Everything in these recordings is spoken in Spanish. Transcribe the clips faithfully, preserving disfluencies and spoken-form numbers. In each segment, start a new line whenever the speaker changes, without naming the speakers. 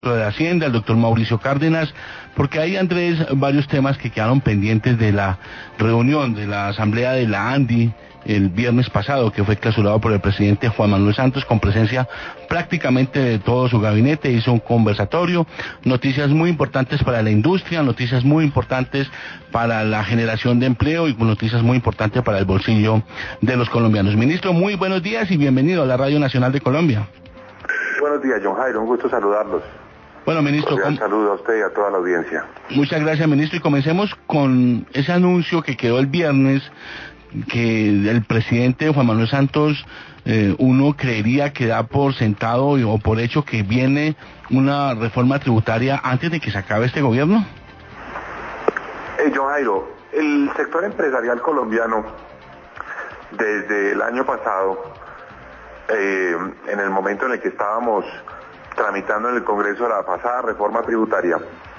de Hacienda, el doctor Mauricio Cárdenas, porque hay, Andrés, varios temas que quedaron pendientes de la reunión de la asamblea de la ANDI el viernes pasado, que fue clausurado por el presidente Juan Manuel Santos, con presencia prácticamente de todo su gabinete. Hizo un conversatorio, noticias muy importantes para la industria, noticias muy importantes para la generación de empleo y noticias muy importantes para el bolsillo de los colombianos. Ministro, muy buenos días y bienvenido a la Radio Nacional de Colombia.
Buenos días, John Jairo, un gusto saludarlos.
Bueno, ministro,
un saludo a usted y a toda la audiencia.
Muchas gracias, ministro, y comencemos con ese anuncio que quedó el viernes, que el presidente Juan Manuel Santos, eh, uno creería que da por sentado o por hecho que viene una reforma tributaria antes de que se acabe este gobierno.
Eh, John Jairo, el sector empresarial colombiano, desde el año pasado, eh, en el momento en el que estábamos tramitando en el Congreso la pasada reforma tributaria,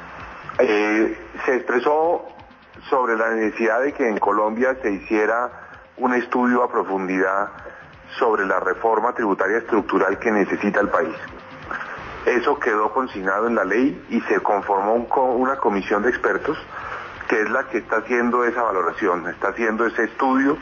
eh, se expresó sobre la necesidad de que en Colombia se hiciera un estudio a profundidad sobre la reforma tributaria estructural que necesita el país. Eso quedó consignado en la ley y se conformó un, una comisión de expertos que es la que está haciendo esa valoración, está haciendo ese estudio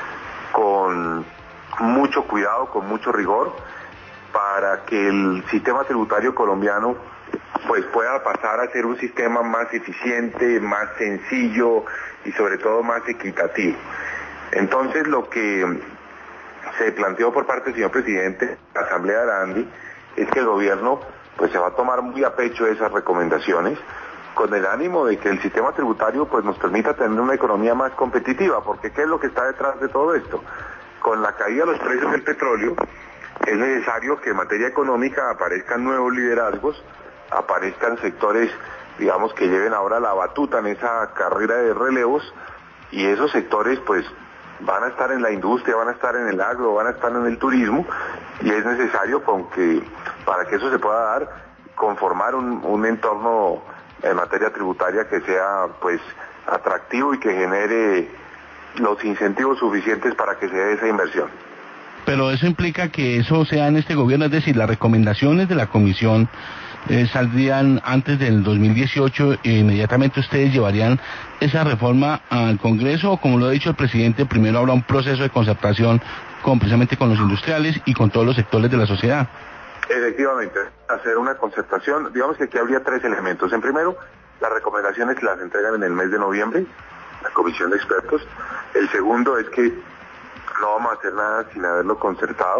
con mucho cuidado, con mucho rigor, para que el sistema tributario colombiano pues pueda pasar a ser un sistema más eficiente, más sencillo y sobre todo más equitativo. Entonces, lo que se planteó por parte del señor presidente, la Asamblea de la ANDI, es que el gobierno pues se va a tomar muy a pecho esas recomendaciones, con el ánimo de que el sistema tributario pues nos permita tener una economía más competitiva, porque ¿qué es lo que está detrás de todo esto? Con la caída de los precios del petróleo, es necesario que en materia económica aparezcan nuevos liderazgos, aparezcan sectores, digamos, que lleven ahora la batuta en esa carrera de relevos, y esos sectores pues van a estar en la industria, van a estar en el agro, van a estar en el turismo, y es necesario con que, para que eso se pueda dar, conformar un, un entorno en materia tributaria que sea pues atractivo y que genere los incentivos suficientes para que se dé esa inversión.
Pero eso implica que eso sea en este gobierno, es decir, las recomendaciones de la comisión eh, saldrían antes del dos mil dieciocho e inmediatamente ustedes llevarían esa reforma al Congreso, o como lo ha dicho el presidente, primero habrá un proceso de concertación con, precisamente con los industriales y con todos los sectores de la sociedad.
Efectivamente, hacer una concertación, digamos que aquí habría tres elementos. En primero, las recomendaciones las entregan en el mes de noviembre, la comisión de expertos. El segundo es que no vamos a hacer nada sin haberlo concertado.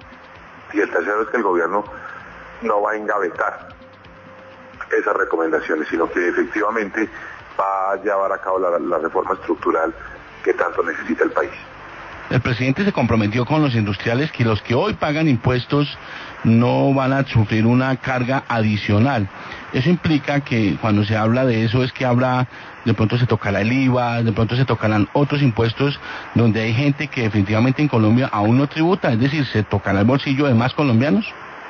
Y el tercero es que el gobierno no va a engavetar esas recomendaciones, sino que efectivamente va a llevar a cabo la, la reforma estructural que tanto necesita el país.
El presidente se comprometió con los industriales que los que hoy pagan impuestos no van a sufrir una carga adicional. Eso implica que cuando se habla de eso es que habla, de pronto se tocará el I V A, de pronto se tocarán otros impuestos donde hay gente que definitivamente en Colombia aún no tributa, es decir, se tocará el bolsillo de más colombianos.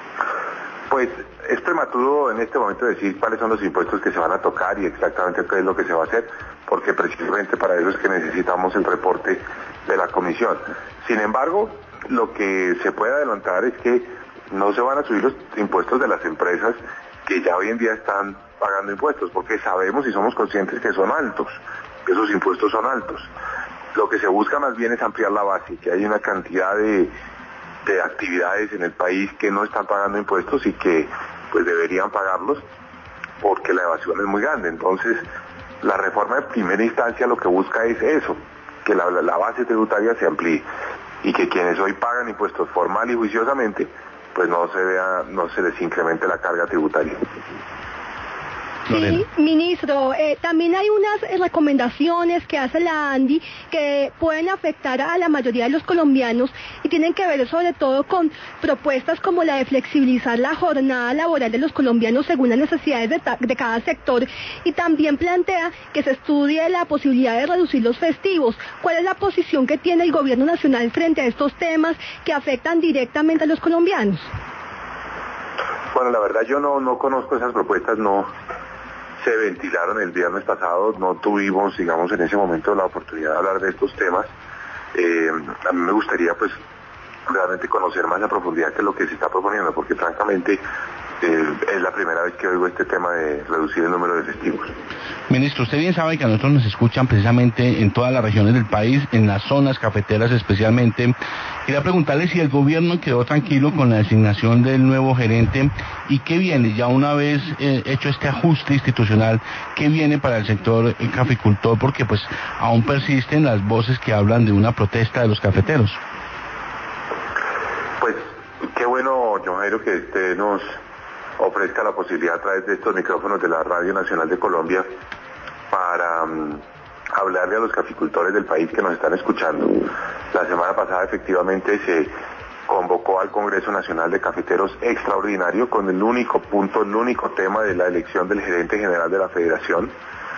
Pues es prematuro en este momento decir cuáles son los impuestos que se van a tocar y exactamente qué es lo que se va a hacer, porque precisamente para eso es que necesitamos el reporte de la comisión. Sin embargo, lo que se puede adelantar es que no se van a subir los impuestos de las empresas que ya hoy en día están pagando impuestos, porque sabemos y somos conscientes que son altos, que esos impuestos son altos. Lo que se busca más bien es ampliar la base, que hay una cantidad de, de actividades en el país que no están pagando impuestos y que pues deberían pagarlos, porque la evasión es muy grande. Entonces, la reforma de primera instancia lo que busca es eso, que la, la base tributaria se amplíe y que quienes hoy pagan impuestos formal y juiciosamente pues no se vea, no se les incremente la carga tributaria.
Sí, ministro, eh, también hay unas eh, recomendaciones que hace la ANDI que pueden afectar a la mayoría de los colombianos y tienen que ver sobre todo con propuestas como la de flexibilizar la jornada laboral de los colombianos según las necesidades de, de cada sector, y también plantea que se estudie la posibilidad de reducir los festivos. ¿Cuál es la posición que tiene el gobierno nacional frente a estos temas que afectan directamente a los colombianos?
Bueno, la verdad yo no, no conozco esas propuestas, no se ventilaron el viernes pasado, no tuvimos, digamos, en ese momento la oportunidad de hablar de estos temas. Eh, a mí me gustaría, pues, realmente conocer más a profundidad qué es lo que se está proponiendo, porque francamente eh, es la primera vez que oigo este tema de reducir el número de festivos.
Ministro, usted bien sabe que a nosotros nos escuchan precisamente en todas las regiones del país, en las zonas cafeteras especialmente. Quería preguntarle si el gobierno quedó tranquilo con la designación del nuevo gerente y qué viene, ya una vez eh, hecho este ajuste institucional, qué viene para el sector caficultor, porque pues aún persisten las voces que hablan de una protesta de los cafeteros.
Pues qué bueno, John Jairo, que usted nos ofrezca la posibilidad a través de estos micrófonos de la Radio Nacional de Colombia para um, hablarle a los caficultores del país que nos están escuchando. La semana pasada efectivamente se convocó al Congreso Nacional de Cafeteros extraordinario con el único punto, el único tema de la elección del gerente general de la federación.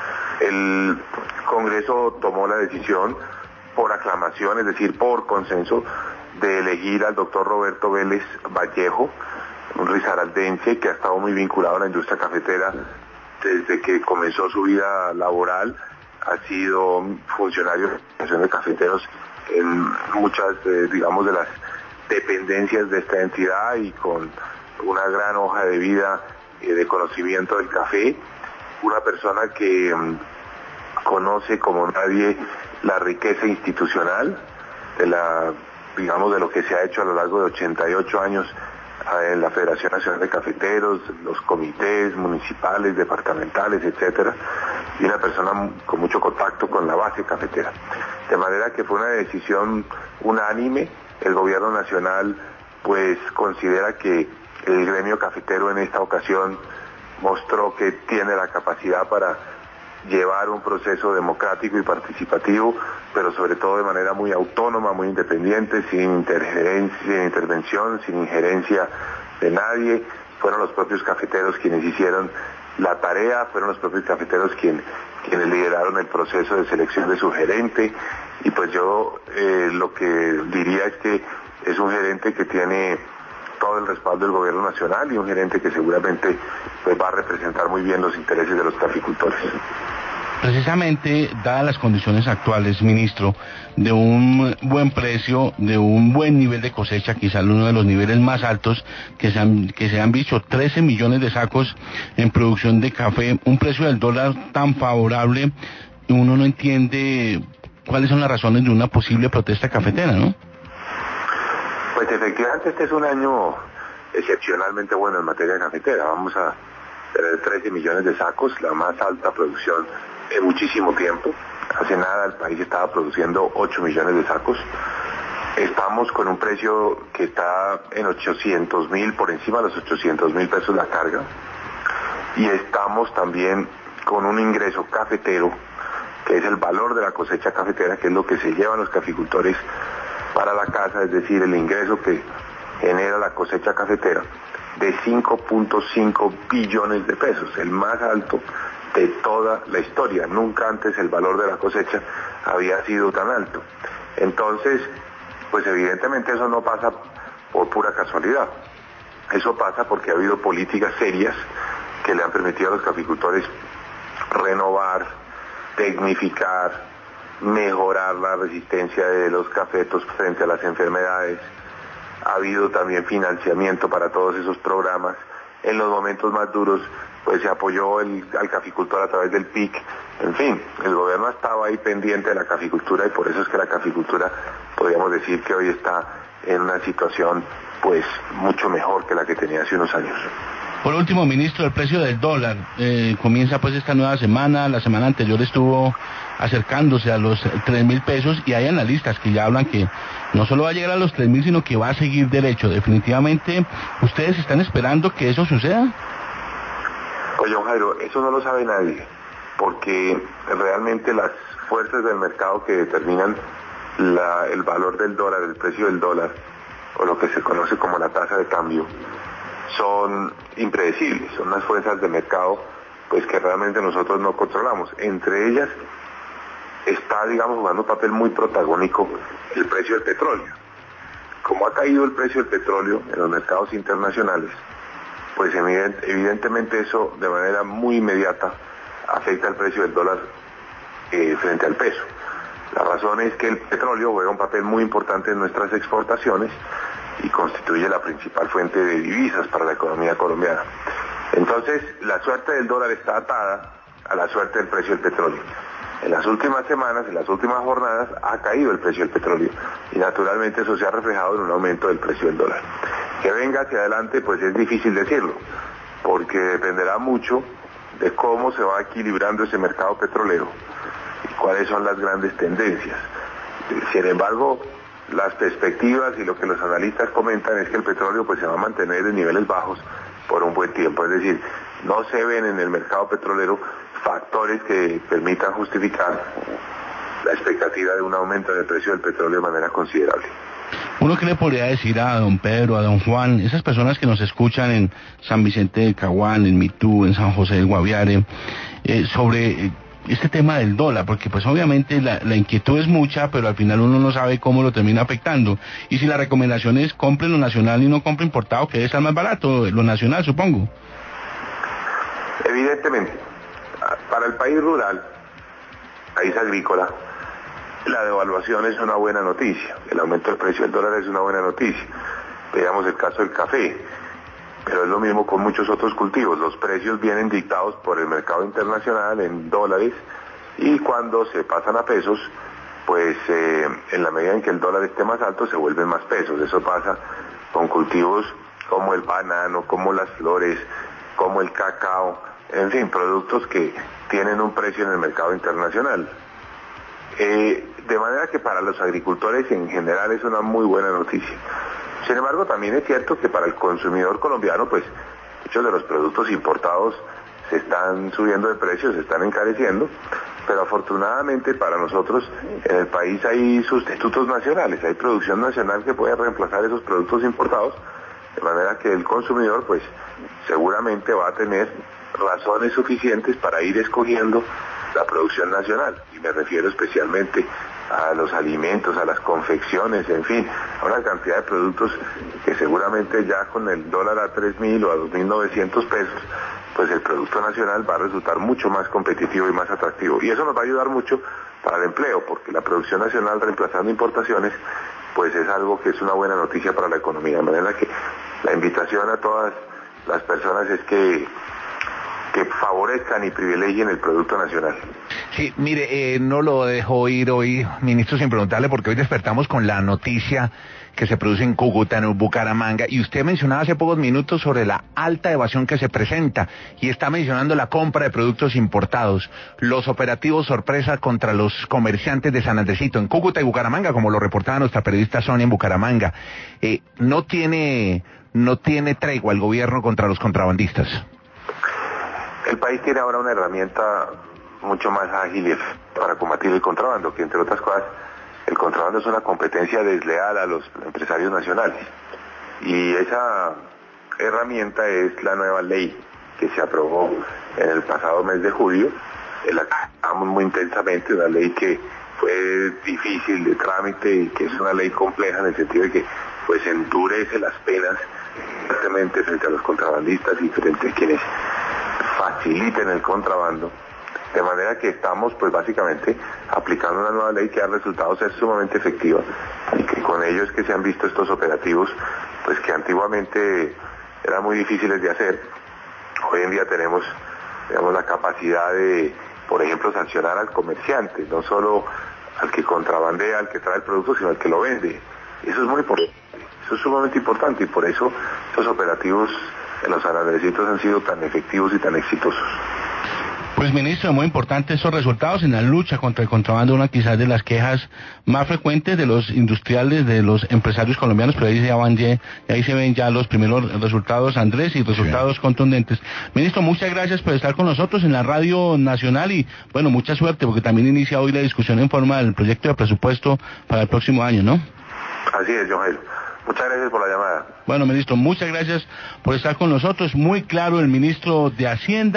El Congreso tomó la decisión por aclamación, es decir, por consenso, de elegir al doctor Roberto Vélez Vallejo, un risaraldense que ha estado muy vinculado a la industria cafetera desde que comenzó su vida laboral. Ha sido funcionario de la Asociación de Cafeteros en muchas, eh, digamos, de las dependencias de esta entidad y con una gran hoja de vida eh, de conocimiento del café. Una persona que um, conoce como nadie la riqueza institucional de la, digamos, de lo que se ha hecho a lo largo de ochenta y ocho años en la Federación Nacional de Cafeteros, los comités municipales, departamentales, etcétera, y una persona con mucho contacto con la base cafetera. De manera que fue una decisión unánime. El gobierno nacional pues considera que el gremio cafetero en esta ocasión mostró que tiene la capacidad para llevar un proceso democrático y participativo, pero sobre todo de manera muy autónoma, muy independiente, sin interferencia, sin intervención, sin injerencia de nadie. Fueron los propios cafeteros quienes hicieron la tarea, fueron los propios cafeteros quien, quienes lideraron el proceso de selección de su gerente, y pues yo eh, lo que diría es que es un gerente que tiene todo el respaldo del gobierno nacional y un gerente que seguramente pues, va a representar muy bien los intereses de los caficultores.
Precisamente, dadas las condiciones actuales, ministro, de un buen precio, de un buen nivel de cosecha, quizás uno de los niveles más altos que se han, que se han visto, trece millones de sacos en producción de café, un precio del dólar tan favorable, uno no entiende cuáles son las razones de una posible protesta cafetera, ¿no?
Pues efectivamente este es un año excepcionalmente bueno en materia cafetera. Vamos a tener trece millones de sacos, la más alta producción en muchísimo tiempo. Hace nada el país estaba produciendo ocho millones de sacos. Estamos con un precio que está en ochocientos mil, por encima de los ochocientos mil pesos la carga. Y estamos también con un ingreso cafetero, que es el valor de la cosecha cafetera, que es lo que se llevan los caficultores para la casa, es decir, el ingreso que genera la cosecha cafetera, de cinco punto cinco billones de pesos, el más alto de toda la historia. Nunca antes el valor de la cosecha había sido tan alto. Entonces, pues evidentemente eso no pasa por pura casualidad. Eso pasa porque ha habido políticas serias que le han permitido a los caficultores renovar, tecnificar, mejorar la resistencia de los cafetos frente a las enfermedades. Ha habido también financiamiento para todos esos programas. En los momentos más duros, pues se apoyó el, al caficultor a través del P I C. En fin, el gobierno estaba ahí pendiente de la caficultura y por eso es que la caficultura, podríamos decir que hoy está en una situación pues mucho mejor que la que tenía hace unos años.
Por último, ministro, el precio del dólar eh, comienza pues esta nueva semana. La semana anterior estuvo acercándose a los tres mil pesos y hay analistas que ya hablan que no solo va a llegar a los tres mil, sino que va a seguir derecho. Definitivamente, ¿ustedes están esperando que eso suceda?
Oye, don Jairo, eso no lo sabe nadie, porque realmente las fuerzas del mercado que determinan la, el valor del dólar, el precio del dólar, o lo que se conoce como la tasa de cambio, son impredecibles, son las fuerzas de mercado pues que realmente nosotros no controlamos. Entre ellas está, digamos, jugando un papel muy protagónico el precio del petróleo. Como ha caído el precio del petróleo en los mercados internacionales, pues evidentemente eso de manera muy inmediata afecta el precio del dólar eh, frente al peso. La razón es que el petróleo juega un papel muy importante en nuestras exportaciones y constituye la principal fuente de divisas para la economía colombiana. Entonces, la suerte del dólar está atada a la suerte del precio del petróleo. En las últimas semanas, en las últimas jornadas, ha caído el precio del petróleo y naturalmente eso se ha reflejado en un aumento del precio del dólar. Que venga hacia adelante, pues es difícil decirlo, porque dependerá mucho de cómo se va equilibrando ese mercado petrolero y cuáles son las grandes tendencias. Sin embargo, las perspectivas y lo que los analistas comentan es que el petróleo pues se va a mantener en niveles bajos por un buen tiempo, es decir, no se ven en el mercado petrolero factores que permitan justificar la expectativa de un aumento del precio del petróleo de manera considerable.
¿Uno qué le podría decir a don Pedro, a don Juan, esas personas que nos escuchan en San Vicente del Caguán, en Mitú, en San José del Guaviare, eh, sobre eh, este tema del dólar? Porque pues obviamente la, la inquietud es mucha, pero al final uno no sabe cómo lo termina afectando. Y si la recomendación es compre lo nacional y no compre importado, que debe estar más barato, lo nacional, supongo.
Evidentemente, para el país rural, país agrícola, la devaluación es una buena noticia, el aumento del precio del dólar es una buena noticia. Veamos el caso del café, pero es lo mismo con muchos otros cultivos, los precios vienen dictados por el mercado internacional en dólares y cuando se pasan a pesos, pues eh, en la medida en que el dólar esté más alto se vuelven más pesos. Eso pasa con cultivos como el banano, como las flores, como el cacao, en fin, productos que tienen un precio en el mercado internacional. Eh, de manera que para los agricultores en general es una muy buena noticia. Sin embargo, también es cierto que para el consumidor colombiano, pues muchos de los productos importados se están subiendo de precio, se están encareciendo, pero afortunadamente para nosotros en el país hay sustitutos nacionales, hay producción nacional que puede reemplazar esos productos importados, de manera que el consumidor pues seguramente va a tener razones suficientes para ir escogiendo la producción nacional, y me refiero especialmente a los alimentos, a las confecciones, en fin, a una cantidad de productos que seguramente ya con el dólar a tres mil o a dos mil novecientos pesos, pues el producto nacional va a resultar mucho más competitivo y más atractivo. Y eso nos va a ayudar mucho para el empleo, porque la producción nacional reemplazando importaciones, pues es algo que es una buena noticia para la economía. De manera que la invitación a todas las personas es que que favorezcan y privilegien el producto nacional.
Sí, mire, eh, no lo dejo ir hoy, ministro, sin preguntarle, porque hoy despertamos con la noticia que se produce en Cúcuta, en Bucaramanga, y usted mencionaba hace pocos minutos sobre la alta evasión que se presenta, y está mencionando la compra de productos importados, los operativos sorpresa contra los comerciantes de San Andresito, en Cúcuta y Bucaramanga, como lo reportaba nuestra periodista Sonia en Bucaramanga. Eh, no tiene, no tiene tregua el gobierno contra los contrabandistas.
El país tiene ahora una herramienta mucho más ágil para combatir el contrabando, que entre otras cosas, el contrabando es una competencia desleal a los empresarios nacionales. Y esa herramienta es la nueva ley que se aprobó en el pasado mes de julio, en la que trabajamos muy intensamente, una ley que fue difícil de trámite y que es una ley compleja en el sentido de que pues endurece las penas fuertemente frente a los contrabandistas y frente a quienes faciliten el contrabando, de manera que estamos pues básicamente aplicando una nueva ley que ha resultado ser sumamente efectiva y que con ello es que se han visto estos operativos pues que antiguamente eran muy difíciles de hacer. Hoy en día tenemos digamos la capacidad de, por ejemplo, sancionar al comerciante, no solo al que contrabandea, al que trae el producto, sino al que lo vende. Eso es muy importante, eso es sumamente importante y por eso estos operativos en los San Andresitos han sido tan efectivos y tan exitosos.
Pues ministro, muy importante esos resultados en la lucha contra el contrabando, una quizás de las quejas más frecuentes de los industriales, de los empresarios colombianos, pero ahí se, van ya, ahí se ven ya los primeros resultados, Andrés, y resultados sí. contundentes. Ministro, muchas gracias por estar con nosotros en la Radio Nacional y, bueno, mucha suerte, porque también inicia hoy la discusión en forma del proyecto de presupuesto para el próximo año, ¿no?
Así es, John Jairo. Muchas gracias por la llamada.
Bueno, ministro, muchas gracias por estar con nosotros. Muy claro el ministro de Hacienda.